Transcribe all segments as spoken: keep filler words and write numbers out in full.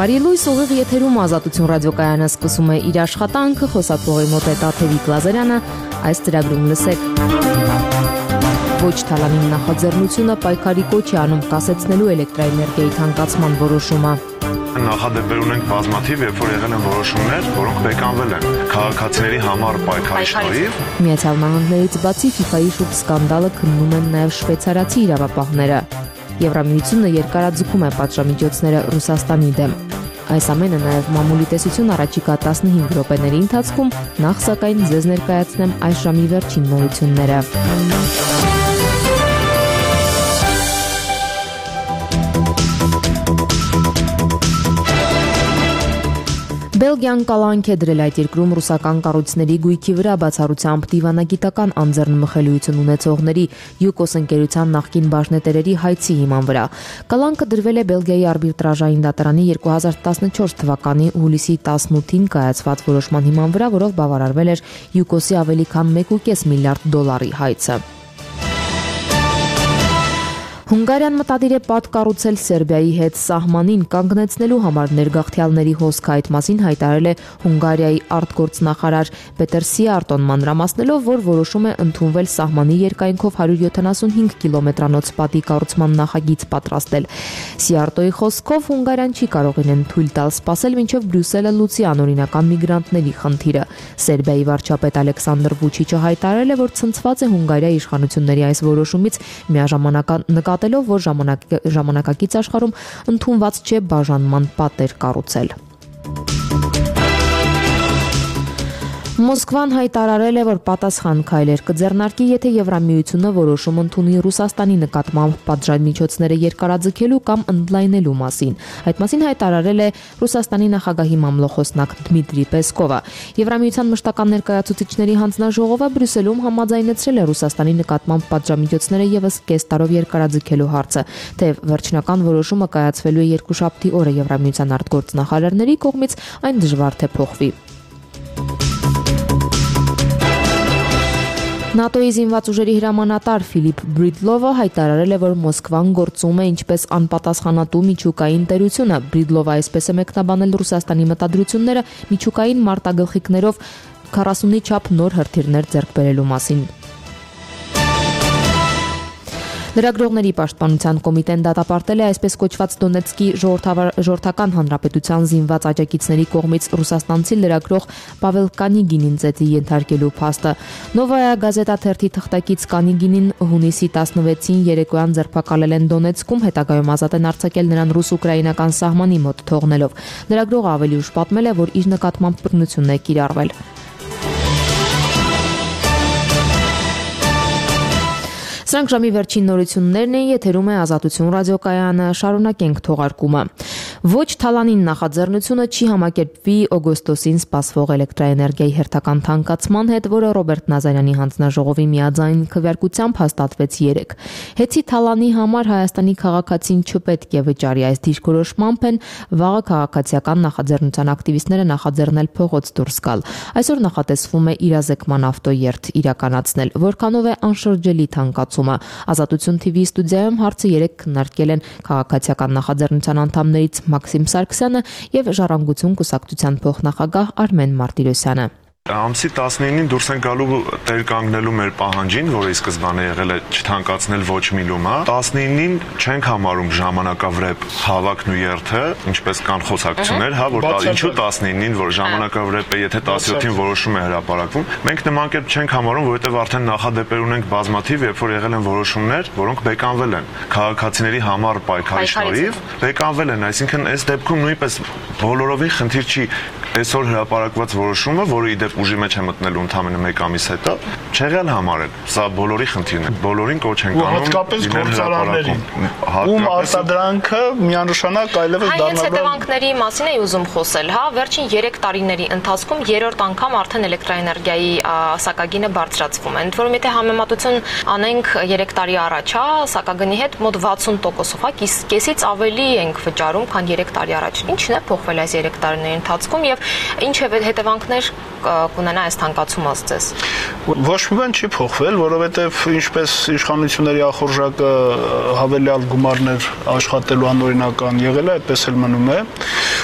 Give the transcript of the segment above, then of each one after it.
Բարի լույս, ուղիղ եթերում Ազատություն ռադիոկայանը սկսում է իր աշխատանքը, խոսափողի մոտ է Տաթևիկ Լազարյանը, այս ծրագրում լսեք։ Ոչ թալանին նախաձեռնությունը պայքարի կոչ է անում կասեցնելու էլեկտրաէներգիայի թանկացման որոշումը։ Նախադեպեր ունենք բազմաթիվ, երբ որ եղել են որոշումներ, որոնք բեկանվել են քաղաքացիների համար պայքարի շնորհիվ։ Միացյալ Նահանգներից բացի ֆիֆայի շուրջ սկանդալը քննում են նաև շվեյցարացի իրավապահները։ Եվրամիությունը երկարաձգում է պատժամիջոցները Ռուսաստանի դեմ։ Այս ամենը նաև մամուլի տեսություն առաջիկա տասնհինգ րոպեների ընթացքում, նախ սակայն ձեզ ներկայացնեմ այս ժամի վերջին նորությունները։ Բելգիան կալանք է դրել այդ երկրում ռուսական կառույցների գույքի վրա բացառությամբ դիվանագիտական անձեռնմխելիություն ունեցողների յուկոս ընկերության նախկին բաժնետերերի հայցի հիման վրա։ Կալանքը դրվել է Բելգիայի արբիտրաժային դատարանի երկու հազար տասնչորս թվականի հուլիսի տասնութին կայացված որոշման հիման վրա, որով բավարարվել էր յուկոսի ավելի քան մեկ ու կես միլիարդ դոլարի հայցը։ Հունգարիան մտադիր է պատ կառուցել Սերբիայի հետ սահմանին կանգնեցնելու համար ներգաղթյալների հոսքը, այդ մասին հայտարարել է Հունգարիայի արտգործնախարար Պետեր Սիարտոն, մանրամասնելով, որ որոշում է ընդունվել սահմանի երկայնքով հարյուր յոթանասունհինգ կիլոմետրանոց պատի կառուցման նախագիծ պատրաստել։ Սիարտոյի խոսքով Հունգարիան չի կարող իրեն թույլ տալ սպասել, մինչև Բրյուսելը լուծի անօրինական միգրանտների խնդիրը։ Սերբիայի վարչապետ Ալեքսանդր Վուչիչը հայտարարել է, որ ցնցված է Հունգարիայի իշխանությունների այս որոշումից, միաժամանակ նկատելով, որ ժամանակ, ժամանակակից աշխարհում ընդունված չէ բաժանման պատեր կառուցել։ Մոսկվան հայտարարել է, որ պատասխան քայլեր կձեռնարկի, եթե Եվրամիությունը որոշում ընդունի Ռուսաստանի նկատմամբ պատժամիջոցները երկարաձգելու կամ ընդլայնելու մասին։ Այդ մասին հայտարարել է Ռուսաստանի նախագահի մամլոխոսնակ Դմիտրի Պեսկովը։ Եվրամիության մշտական ներկայացուցիչների հանձնաժողովը Բրյուսելում համաձայնեցրել է Ռուսաստանի նկատմամբ պատժամիջոցները եւս կես տարով երկարաձգելու հարցը, թեև վերջնական որոշումը կայացվելու է երկուշաբթի օրը Եվրամիության արտգործնախարարների կողմից, այն դժվար թե փոխվի։ ՆԱՏՕ-ի զինված ուժերի հրամանատար Ֆիլիպ Բրիդլովը հայտարարել է, որ Մոսկվան գործում է ինչպես անպատասխանատու միջուկային տերությունը։ Բրիդլովը այսպես է մեկնաբանել Ռուսաստանի մտադրությունները միջուկային մարտագլխիկներով քառասունի չափ նոր հրթիռներ ձեռք բերելու մասին։ Լրագրողների պաշտպանության կոմիտեն դատապարտել է այսպես կոչված Դոնեցկի ժողովրդական հանրապետության զինված աջակիցների կողմից ռուսաստանցի լրագրող Պավել Կանիգինին ծեծի ենթարկելու փաստը։ Նովայա գազետա թերթի թղթակից Կանիգինին հունիսի տասնվեցին երեկոյան ձերբակալել են Դոնեցկում, հետագայում ազատ են արձակել նրան ռուս-ուկրաինական սահմանի մոտ թողնելով։ Լրագրողը ավելի ուշ պատմել է, որ իր նկատմամբ բռնություն է կիրառվել։ Սրանք ժամի վերջին նորություններն են, եթերում է Ազատություն ռադիոկայանը, շարունակենք թողարկումը։ Ոչ թալանին նախաձեռնությունը չի համակերպվի օգոստոսին սպասվող էլեկտրաէներգիայի հերթական թանկացման հետ, որը Ռոբերտ Նազարյանի հանձնաժողովի միաձայն քվեարկությամբ հաստատվեց երեկ։ Հեցի թալանի համար Հայաստանի քաղաքացին չպետք է վճարի, այս դիրքորոշմամբ են վաղը քաղաքացիական նախաձեռնության ակտիվիստները նախաձեռնել փողոց դուրս գալ։ Այսօր նախատեսվում է իրազեկման ավտոերթ իրականացնել, որքանով է անշրջելի թանկացումը։ Ազատություն թիվի ստուդիայում հարցը երեկ քննարկել են քաղաքացիական նախաձեռնության անդամներից Մաքսիմ Սարգսյանը եւ Ժառանգություն կուսակցության փոխնախագահ Արմեն Մարտիրոսյանը։ Ամսի տասնինին դուրս են գալու տեր կանգնելու մեր պահանջին, որը ի սկզբանե եղել է չթանկացնել ոչ մի լումա։ տասնինին չենք համարում ժամանակավրեպ հավաքն ու երթը, ինչպես կան խոսակցություններ, հա, որ ինչու տասնինին, որ ժամանակավրեպ է, եթե տասնյոթին որոշում է հրապարակվում։ Մենք նման կերպ չենք համարում, որովհետև արդեն նախադեպեր ունենք բազմաթիվ, երբ որ եղել են որոշումներ, որոնք բեկանվել են քաղաքացիների համար պայքարի շնորհիվ, բեկանվել են, այսինքն այս դեպքում նույնպես բոլորովին խնդիր չի այսօր հրապարակված որոշումը, որը իդեպ ուժի մեջ է մտնել ընդամենը մեկ ամիս հետո, չեղյալ համարել։ Սա բոլորի խնդիրն է։ Բոլորին կոչ ենք անում։ Հատկապես գործարարներին, ում արտադրանքը միանշանակ այլևս դառնալու։ Այս հետևանքների մասին էի ուզում խոսել, հա, վերջին երեք տարիների ընթացքում երրորդ անգամ արդեն էլեկտրաէներգիայի սակագինը բարձրացվում է։ Ընդ որում եթե համեմատություն անենք երեք տարի առաջ, հա, սակագնի հետ մոտ վաթսուն տոկոսով, հա, կեսից ավելի ենք վճարում, քան երեք տարի առաջ։ Ինչն է փոխվել այս երեք տարիների ընթացքում եւ ինչ հետևանքներ կունենա այս թանկացումը ըստ ձեզ։ Ոչ մի բան չի փոխվել, որովհետև ինչպես իշխանությունների ախորժակը հավելյալ գումարներ աշխատելու անօրինական եղել է, այդպես էլ մնում է։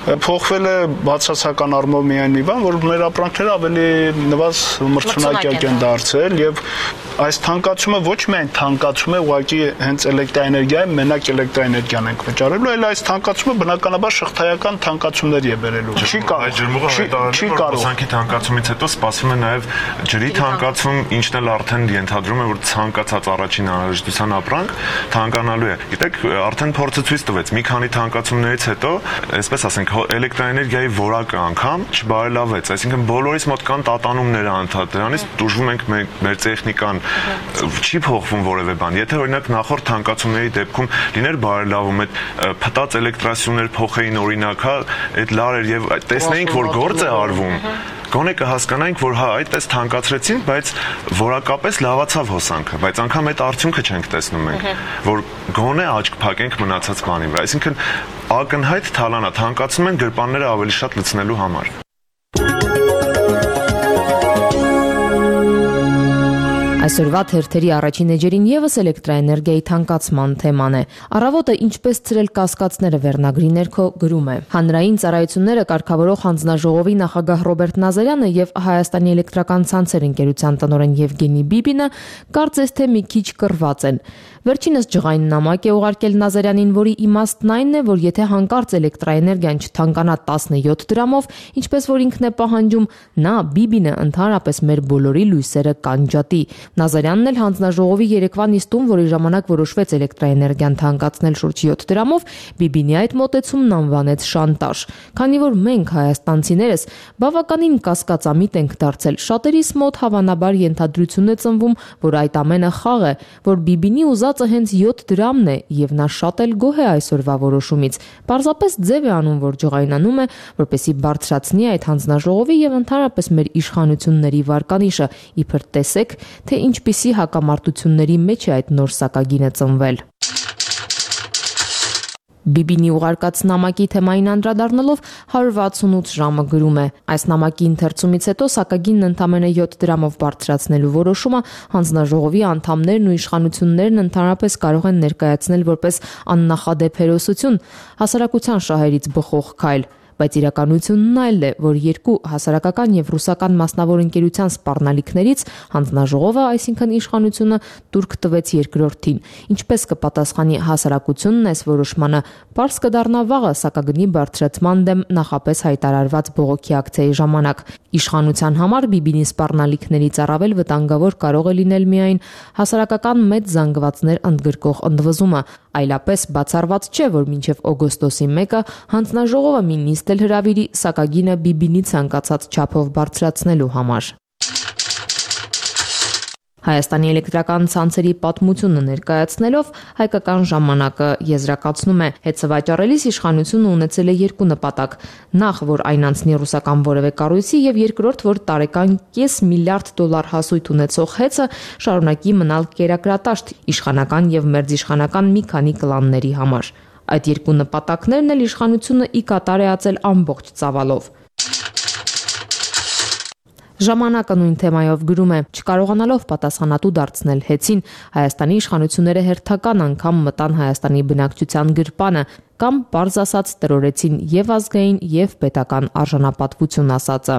Փոխվել է բացասական առումով միայն մի բան, որ մեր ապրանքները ավելի նվազ մրցունակյակ են դարձել եւ այս թանկացումը ոչ միայն թանկացում է ուղղակի հենց էլեկտրաէներգիայի, մենակ էլեկտրաէներգիան ենք վճարելու, այլ այս թանկացումը բնականաբար շղթայական թանկացումների է բերելու։ Չի կարող։ Հոսանքի թանկացումից հետո սպասվում է նաև ջրի թանկացում, ինչն էլ արդեն ենթադրում է, որ ցանկացած առաջին անհրաժեշտության ապրանք թանկանալու է։ Գիտեք, արդեն փորձը ցույց տվեց, մի քանի թանկացումներից հետո, այսպես ասենք, էլեկտրաէներգիայի որակը անգամ չբարելավեց, այսինքն բոլորիս մոտ կան տատանումներ անդադ, դրանից դժվում ենք մեր տեխնիկան չի փոխվում որևէ բան։ Եթե օրինակ նախորդ թանկացումների դեպքում լիներ բարելավում, այդ փտած էլեկտրասյուներ փոխեին օրինակ, հա, այդ լարեր եւ տեսնեինք, որ գործ է արվում, գոնե կհասկանայինք, որ հա, այդպես թանկացրեցին, բայց որակապես լավացավ հոսանքը, բայց անգամ այդ արդյունքը չենք տեսնում մենք, որ գոնե աչք փակենք մնացած բանի վրա։ Այսինքն ակնհայտ թալանա, թանկացնում են գրպանները ավելի շատ լցնելու համար։ Այսօրվա թերթերի առաջին էջերին եւս էլեկտրաէներգիայի թանկացման թեման է։ Առավոտը ինչպես ցրել կասկածները վերնագրի ներքո գրում է։ Հանրային ծառայությունները կարգավորող հանձնաժողովի նախագահ Ռոբերտ Նազարյանը եւ Հայաստանի էլեկտրական ցանցեր ընկերության տնօրեն Եվգենի Բիբինը կարծես թե մի քիչ կռված են։ Վերջինս ջղային նամակ է ուղարկել Նազարյանին, որի իմաստն այն է, որ եթե հանկարծ էլեկտրաէներգիան չթանկանա տասնյոթ դրամով, ինչպես որ ինքն է պահանջում, նա Բիբինը ընդհանրապես մեր բոլորի լույսերը կանջատի։ Նազարյանն էլ հանձնաժողովի երեկվա նիստում, որի ժամանակ որոշվեց էլեկտրաէներգիան թանկացնել շուրջ յոթ դրամով, Բիբինի այդ մոտեցումն անվանեց շանտաժ։ Քանի որ մենք հայաստանցիներս բավականին կասկածամիտ ենք դարձել, շատերիս մոտ հավանաբար ենթադրություն է ծնվում, որ այդ ամենը խաղ է, որ Բիբինի ուզածը հենց յոթ դրամն է եւ նա շատ էլ գոհ է այսօրվա որոշումից։ Պարզապես ձև է անում, որ ջղայնանում է, որպեսի բարձրացնի այդ հանձնաժողովի եւ ընդհանրապես մեր իշխանությունների վարկանիշը, իբր տեսեք, թե ինչպիսի հակամարտությունների մեջ է այդ նոր սակագինը ծնվել։ Բիբինի ուղարկած նամակի թեմային անդրադառնալով հարյուր վաթսունութ ժամը գրում է. այս նամակի ընթերցումից հետո սակագինն ընդամենը յոթ դրամով բարձրացնելու որոշումը հանձնաժողովի անդամներն ու իշխանություններն ընդհանրապես կարող են ներկայացնել որպես աննախադեպ հերոսություն, հասարակության շահերից բխող քայլ։ Բայց իրականությունն այլ է, որ երկու հասարակական եւ ռուսական մասնավոր ընկերության սպառնալիքներից հանձնաժողովը, այսինքն իշխանությունը, տուրք տվեց երկրորդին։ Ինչպես կպատասխանի հասարակությունն այս որոշմանը, պարզ կդառնա վաղը սակագնի բարձրացման դեմ նախապես հայտարարված բողոքի ակցիայի ժամանակ։ Իշխանության համար Բիբինի սպառնալիքներից առավել վտանգավոր կարող է լինել միայն հասարակական մեծ զանգվածներ ընդգրկող ընդվզումը, այլապես բացառված չէ, որ մինչև օգոստոսի մեկը հանձնաժողովը մի նիստ էլ հրավիրի սակագինը Բիբինի ցանկացած չափով բարձրացնելու համար։ Հայաստանի էլեկտրական ցանցերի պատմությունը ներկայացնելով հայկական ժամանակը եզրակացնում է. հետսվաճառելիս իշխանությունը ունեցել է երկու նպատակ. նախ, որ այն անցնի ռուսական որևէ կառույցի, եւ երկրորդ, որ տարեկան կես միլիարդ դոլար հասույթ ունեցող հեծը շարունակի մնալ կերակրատաշտ իշխանական եւ մերձիշխանական մի քանի կլանների համար։ Այդ երկու նպատակներն էլ իշխանությունը ի կատար է ածել ամբողջ ծավալով։ Ժամանակը նույն թեմայով գրում է. չկարողանալով պատասխանատու դարձնել հեծին, Հայաստանի իշխանությունները հերթական անգամ մտան Հայաստանի բնակչության գրպանը կամ պարզ ասած տրորեցին եւ ազգային եւ պետական արժանապատվություն ասածը։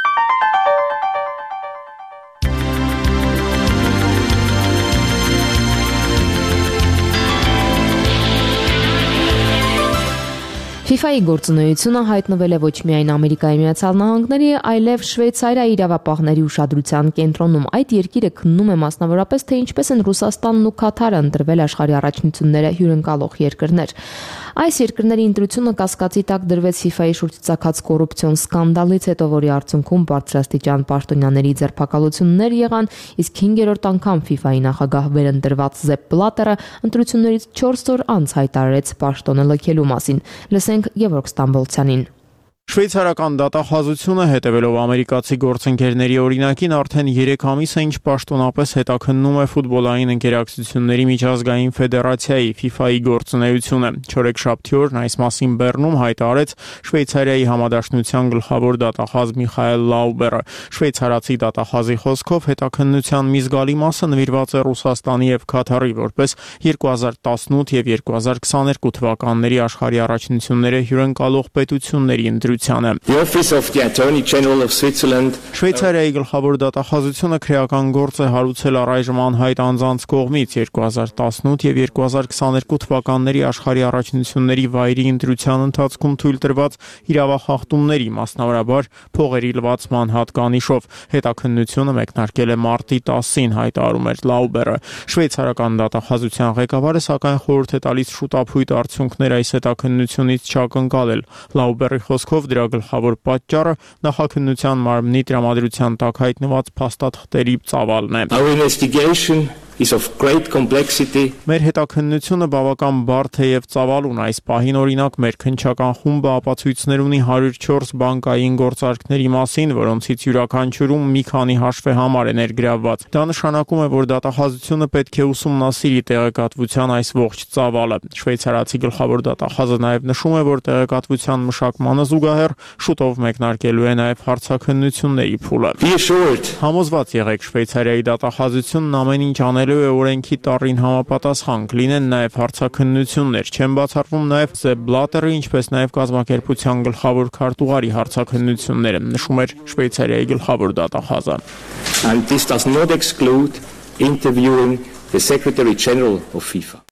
ֆիֆայի գործունեությունը հայտնվել է ոչ միայն Ամերիկայի Միացյալ Նահանգների, այլև Շվեյցարիայի իրավապահների ուշադրության կենտրոնում։ Այդ երկիրը քննում է մասնավորապես, թե ինչպես են Ռուսաստանն ու Քաթարը ընտրվել աշխարհի առաջնությունները հյուրընկալող երկրներ։ Այս երկրների ընտրությունը կասկածի տակ դրվեց ֆիֆայի շուրջ ծագած կոռուպցիոն սկանդալից հետո, որի արդյունքում բարձրաստիճան պաշտոնյաների ձերբակալություններ եղան, իսկ հինգերորդ անգամ ֆիֆայի նախագահ վերընտրված Զեփ Բլատերը ընտրություններից չորս օր անց հայտարարեց պաշտոնը լքելու մասին։ Լսենք Գևորգ Ստամբոլցյանին։ Շվեյցարական դատախազությունը հետևելով ամերիկացի գործընկերների օրինակին արդեն երեք ամիս է ինչ պաշտոնապես հետաքննում է ֆուտբոլային ընկերակցությունների միջազգային ֆեդերացիայի FIFA-ի գործունեությունը։ Չորեքշաբթի օրն այս մասին Բեռնում հայտարարեց Շվեյցարիայի համադաշնության գլխավոր դատախազ Միխայել Լաուբերը։ Շվեյցարացի դատախազի խոսքով հետաքննության մի զգալի մասը նվիրված է Ռուսաստանի եւ Քաթարի որպես երկու հազար տասնութ եւ երկու հազար քսաներկու թվականների աշխարհի առաջնությունները հյուրընկալող պետությունների ընտրությանը։ The Office of the Attorney General of Switzerland Շվեյցարիայի գլխավոր դատախազությունը քրեական գործ է հարուցել առայժմ անհայտ անձանց կողմից երկու հազար տասնութ եւ երկու հազար քսաներկու թվականների աշխարհի առաջնությունների վայրի ընտրության ընթացքում թույլ տրված իրավախախտումների, մասնավորաբար փողերի լվացման հատկանիշով։ Հետաքննությունը մեկնարկել է մարտի տասին, հայտարարում էր Լաուբերը։ Շվեյցարական դատախազության ղեկավարը սակայն խորհուրդ է տալիս շուտափույթ արդյունքներ այս հետաքննությունից չակնկալել։ Լաուբերի խոսքով դրա գլխավոր պատճառը նախաքննության մարմնի տրամադրության տակ հայտնված փաստաթղթերի ծավալն է։ Our investigation is of great complexity. Մեր հետաքննությունը բավական բարդ է եւ ծավալուն։ Այս պահին օրինակ մեր քննչական խումբը ապացույցներ ունի հարյուր չորս բանկային գործարքների մասին, որոնցից յուրաքանչյուրում մի քանի հաշվեհամար է ներգրավված։ Դա նշանակում է, որ դատախազությունը պետք է ուսումնասիրի տեղեկատվության այս ողջ ծավալը։ Շվեյցարացի գլխավոր դատախազը նաեւ նշում է, որ տեղեկատվության մշակմանը զուգահեռ շուտով մեկնարկելու է նաեւ հարցաքննությունների փուլը։ Համոզված եղեք, Շվեյցարիայի դատախազությունն ամեն ինչ անել է օրենքի տառին համապատասխան, կլինեն նաև հարցաքննություններ, չեն բացառվում նաև Sepp Blatter-ի, ինչպես նաև կազմակերպության գլխավոր քարտուղարի հարցաքննությունները, նշում էր Շվեյցարիայի գլխավոր դատախազը։ And this does not exclude interviewing the Secretary General of FIFA.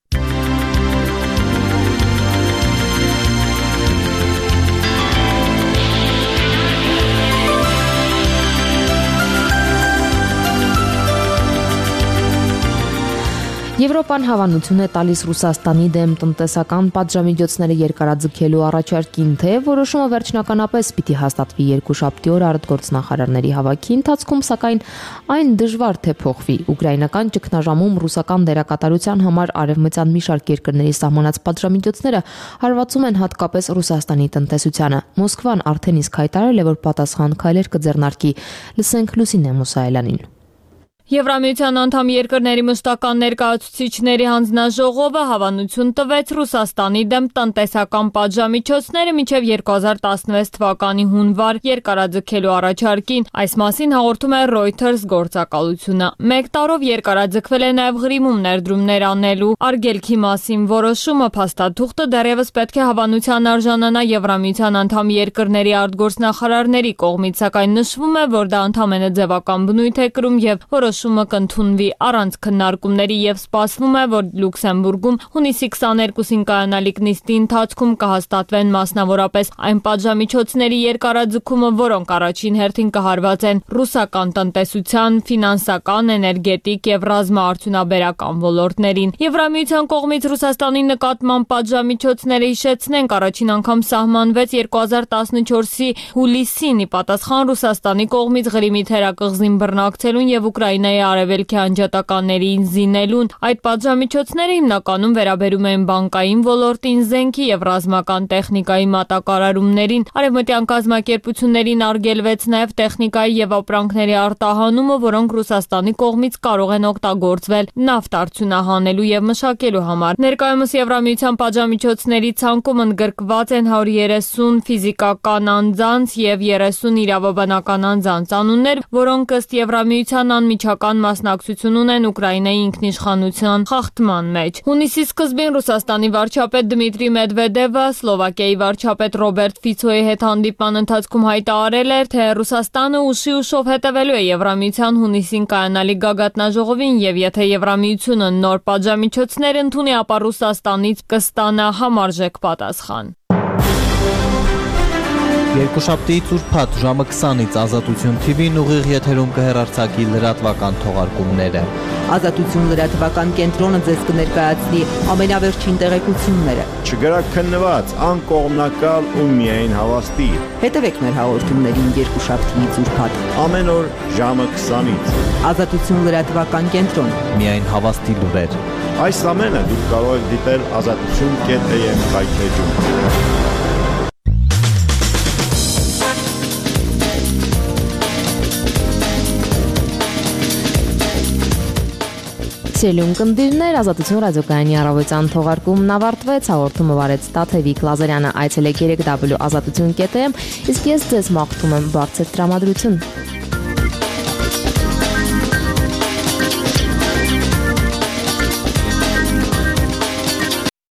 Եվրոպան հավանություն է տալիս Ռուսաստանի դեմ տնտեսական պատժամիջոցները երկարաձգելու առաջարկին, թե որոշումը վերջնականապես պիտի հաստատվի երկուշաբթի օր արտգործնախարարների հավաքի ընթացքում, սակայն այն դժվար թե փոխվի։ Ուկրաինական ճգնաժամում ռուսական դերակատարության համար արևմտյան մի շարք երկրների սահմանած պատժամիջոցները հարվածում են հատկապես Ռուսաստանի տնտեսությանը։ Մոսկվան արդեն իսկ հայտարարել է, որ պատասխան քայլեր կձեռնարկի։ Լսենք Լուսինե Մուսայելյանին։ Եվրամիության անդամ երկրների մշտական ներկայացուցիչների հանձնաժողովը հավանություն տվեց Ռուսաստանի դեմ տնտեսական պատժամիջոցները մինչև երկու հազար տասնվեց թվականի հունվար երկարաձգելու առաջարկին։ Այս մասին հաղորդում է Reuters գործակալությունը։ Մեկ տարով երկարաձգվել է նաև Ղրիմում ներդրումներ անելու արգելքի մասին որոշումը։ Փաստաթուղթը դեռևս պետք է հավանության արժանանա Եվրամիության անդամ երկրների արտգործնախարարների կողմից, սակայն նշվում է, որ դա ընդամենը ձևական բնույթ է կրում եւ որոշ Որոշումը կընդունվի առանց քննարկումների եւ սպասվում է, որ Լյուքսեմբուրգում հունիսի քսաներկուսին կայանալիք նիստի ընթացքում կհաստատվեն մասնավորապես այն պատժամիջոցների երկարաձգումը, որոնք առաջին հերթին կհարվածեն ռուսական տնտեսության, ֆինանսական, էներգետիկ եւ ռազմաարդյունաբերական ոլորտներին։ Եվրամիության կողմից Ռուսաստանի նկատմամբ պատժամիջոցները հիշեցնենք առաջին անգամ սահմանվեց երկու հազար տասնչորսի հուլիսին, ի պատասխան Ռուսաստանի կողմից Ղրիմի թերակղզին բռնակցելուն եւ Ուկրաինայի արևելքի անջատականներին զինելուն։ Այդ պատժամիջոցները հիմնականում վերաբերում են բանկային ոլորտին, զենքի եւ ռազմական տեխնիկայի մատակարարումներին։ Արևմտյան կազմակերպություններին արգելվեց նաեւ տեխնիկայի եւ ապրանքների արտահանումը, որոնք Ռուսաստանի կողմից կարող են օգտագործվել նավթ արդյունահանելու եւ մշակելու համար։ Ներկայումս Եվրամիության պատժամիջոցների ցանկում ընդգրկված են հարյուր երեսուն ֆիզիկական անձանց եւ երեսուն իրավաբանական անձանց անուններ, որոնք ըստ Եվրամիության անմիջական մասնակցություն ունեն Ուկրաինայի ինքնիշխանության խախտման մեջ։ Հունիսի սկզբին Ռուսաստանի վարչապետ Դմիտրի Մեդվեդևը Սլովակիայի վարչապետ Ռոբերտ Ֆիցոյի հետ հանդիպման ընթացքում հայտարարել էր, թե Ռուսաստանը ուշի ուշով հետևելու է Եվրամիության հունիսին կայանալիք գագաթնաժողովին եւ եթե Եվրամիությունը նոր պատժամիջոցներ ընդունի, ապա Ռուսաստանից կստանա համարժեք պատասխան։ Երկուշաբթիից ուրբաթ ժամը քսանից Ազատություն թի վին ուղիղ եթերում կհեռարձակի լրատվական թողարկումները։ Ազատություն լրատվական կենտրոնը ձեզ կներկայացնի ամենավերջին տեղեկությունները։ Չգրաքննված, անկողմնակալ ու միայն հավաստի։ Հետևեք մեր հաղորդումներին երկուշաբթիից ուրբաթ ամեն օր ժամը քսանից։ Ազատություն լրատվական կենտրոն։ Միայն հավաստի լուրեր։ Այս ամենը դուք կարող եք դիտել ազատություն կետ էյ էմ հայթեջում։ Սիրելի ունկնդիրներ, Ազատություն ռադիոկայանի առավոտյան թողարկումն ավարտվեց, հաղորդումը վարեց Տաթևիկ Լազարյանը, այցելեք երեք w ազատություն կետ am, իսկ ես ձեզ մաղթում եմ բարձր տրամադրություն։